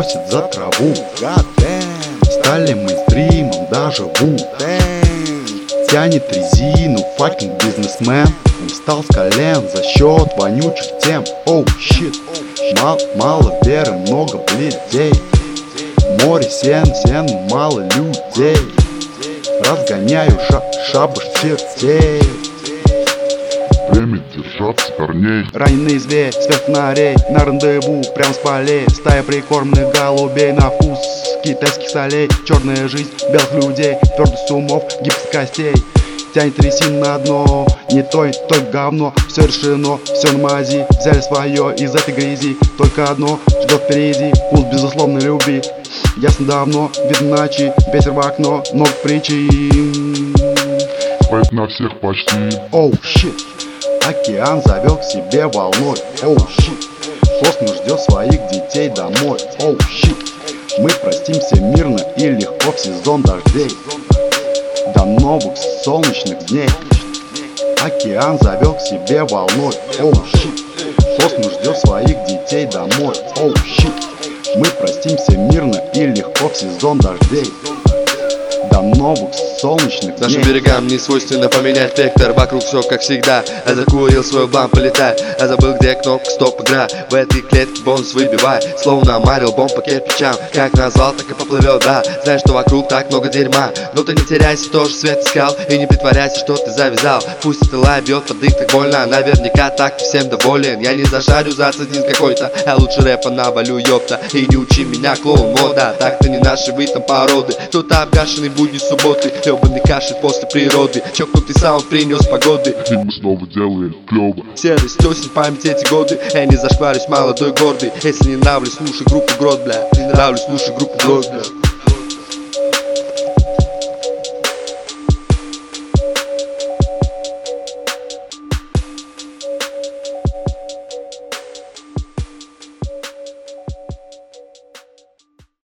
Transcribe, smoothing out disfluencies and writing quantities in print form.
просит за траву. Стали мейнстримом, даже Wu-Tang. Тянет резину, факинг бизнесмен. Он встал с колен за счет вонючих тем. Оу, щит. Мало веры, много бледей. Море сен, мало людей. Разгоняю шабаш сердцей. Время держаться корней. Раненый зверь, свет фонарей. На рандеву, прям с полей. Стая прикормленных голубей на вкус китайских солей. Черная жизнь белых людей, твердость умов, гибкость костей. Тянет трясин на дно, не той говно. Все решено, все на мази. Взяли свое из этой грязи. Только одно ждет впереди, вкус безусловной любви. Ясно давно, видно ночи, ветер в окно, много причин. Хватит на всех почти. Оу, щит. Океан зовет к себе волной. Оу, щит. Космос ждет своих детей домой. Оу, щит. Мы простимся мирно и легко в сезон дождей. До новых солнечных дней. Океан зовет к себе волной. Оу, щит. Космос ждет своих детей домой. Оу, щит. Мы простимся мирно и легко в сезон дождей. До новых солнечных дней. Нашим берегам не свойственно поменять вектор. Вокруг все как всегда. Я закурил свой бланк, полетай. Я забыл, где кнопка стоп игра. В этой клетке бонус выбивай. Словно марил бомб по кирпичам. Как назвал, так и поплывет, да. Знаешь, что вокруг так много дерьма. Но ты не теряйся, тоже свет искал. И не притворяйся, что ты завязал. Пусть это лай бьет под дых так больно. Наверняка так ты всем доволен. Я не зашарю за один какой-то. Я лучше рэпа навалю, ёпта. И не учи меня, клоун мода. Так-то не наши вы там породы. Кто-то обгашенный будни субботы. Ёбаный кашель после природы. Чокнутый саунд принес погоды. И мы снова делаем клёво. Серость, осень, память эти годы. Я не зашкварюсь, молодой гордый. Если не нравлюсь, слушай группу Грот, бля. Не нравлюсь, слушай группу Грот, бля.